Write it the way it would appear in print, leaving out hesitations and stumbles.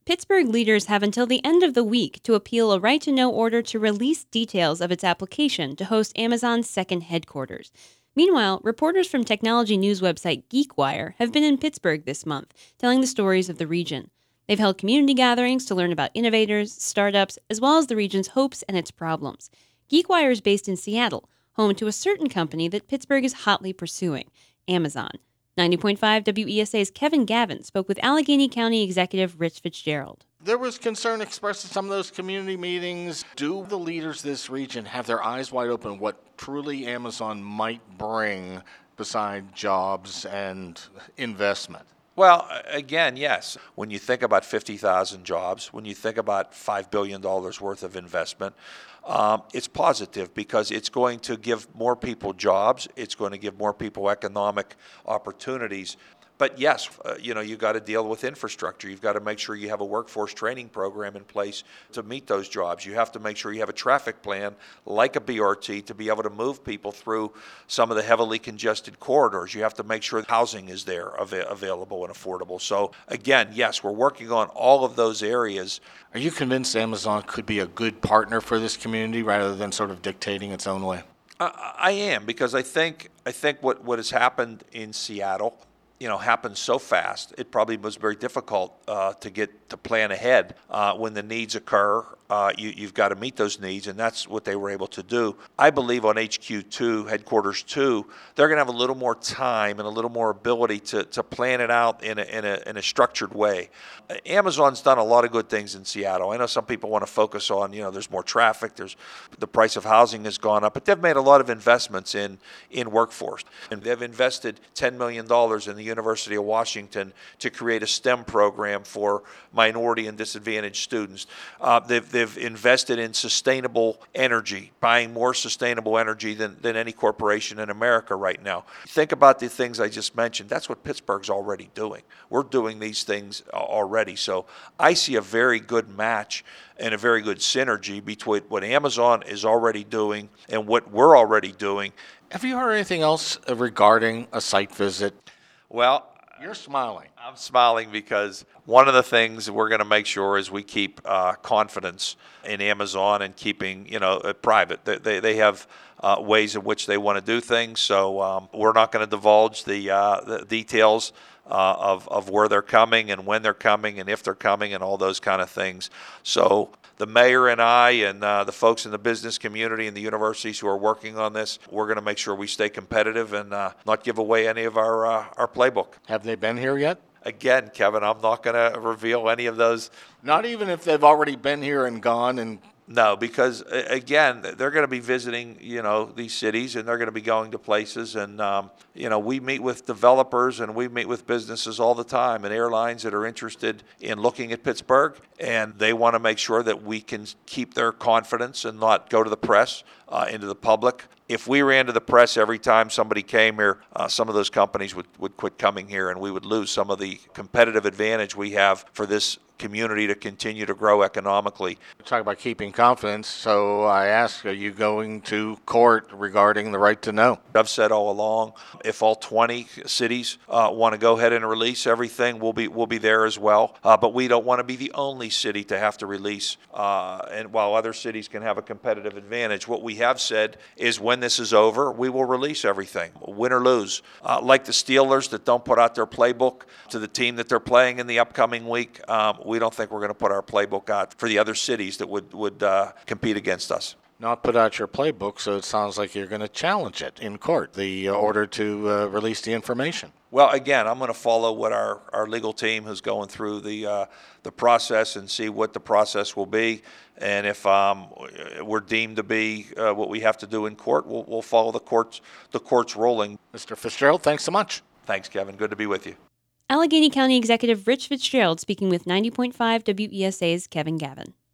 Pittsburgh leaders have until the end of the week to appeal a right-to-know order to release details of its application to host Amazon's second headquarters. Meanwhile, reporters from technology news website GeekWire have been in Pittsburgh this month, telling the stories of the region. They've held community gatherings to learn about innovators, startups, as well as the region's hopes and its problems. GeekWire is based in Seattle, home to a certain company that Pittsburgh is hotly pursuing, Amazon. 90.5 WESA's Kevin Gavin spoke with Allegheny County Executive Rich Fitzgerald. There was concern expressed at some of those community meetings. Do the leaders of this region have their eyes wide open what truly Amazon might bring beside jobs and investment? Well, again, yes. When you think about 50,000 jobs, when you think about $5 billion worth of investment, it's positive because it's going to give more people jobs. It's going to give more people economic opportunities. But yes, you got to deal with infrastructure. You've got to make sure you have a workforce training program in place to meet those jobs. You have to make sure you have a traffic plan like a BRT to be able to move people through some of the heavily congested corridors. You have to make sure housing is there available and affordable. So again, yes, we're working on all of those areas. Are you convinced Amazon could be a good partner for this community rather than sort of dictating its own way? I am, because I think what has happened in Seattle happened so fast. It probably was very difficult to plan ahead. When the needs occur, you've got to meet those needs, and that's what they were able to do. I believe on HQ2, Headquarters 2, they're going to have a little more time and a little more ability to plan it out in a structured way. Amazon's done a lot of good things in Seattle. I know some people want to focus on, there's more traffic, the price of housing has gone up, but they've made a lot of investments in workforce. And they've invested $10 million in the University of Washington to create a STEM program for minority and disadvantaged students. They've invested in sustainable energy, buying more sustainable energy than any corporation in America right now. Think about the things I just mentioned. That's what Pittsburgh's already doing. We're doing these things already. So I see a very good match and a very good synergy between what Amazon is already doing and what we're already doing. Have you heard anything else regarding a site visit? Well, you're smiling. I'm smiling because one of the things we're going to make sure is we keep confidence in Amazon and keeping, it private. They have ways in which they want to do things, so we're not going to divulge the details of where they're coming and when they're coming and if they're coming and all those kind of things. So the mayor and I and the folks in the business community and the universities who are working on this, we're going to make sure we stay competitive and not give away any of our playbook. Have they been here yet? Again, Kevin, I'm not going to reveal any of those. Not even if they've already been here and gone and... No, because again, they're going to be visiting, these cities, and they're going to be going to places, and we meet with developers and we meet with businesses all the time, and airlines that are interested in looking at Pittsburgh, and they want to make sure that we can keep their confidence and not go to the press, into the public. If we ran to the press every time somebody came here, some of those companies would quit coming here, and we would lose some of the competitive advantage we have for this community to continue to grow economically. Talk about keeping confidence. So I ask, are you going to court regarding the right to know? I've said all along, if all 20 cities want to go ahead and release everything, we'll be there as well. But we don't want to be the only city to have to release. And while other cities can have a competitive advantage, what we have said is when this is over, we will release everything, win or lose. Like the Steelers that don't put out their playbook to the team that they're playing in the upcoming week, we don't think we're going to put our playbook out for the other cities that would compete against us. Not put out your playbook, so it sounds like you're going to challenge it in court, the order to release the information. Well, again, I'm going to follow what our legal team who's going through the process and see what the process will be. And if we're deemed to be what we have to do in court, we'll follow the court's ruling. Mr. Fitzgerald, thanks so much. Thanks, Kevin. Good to be with you. Allegheny County Executive Rich Fitzgerald speaking with 90.5 WESA's Kevin Gavin.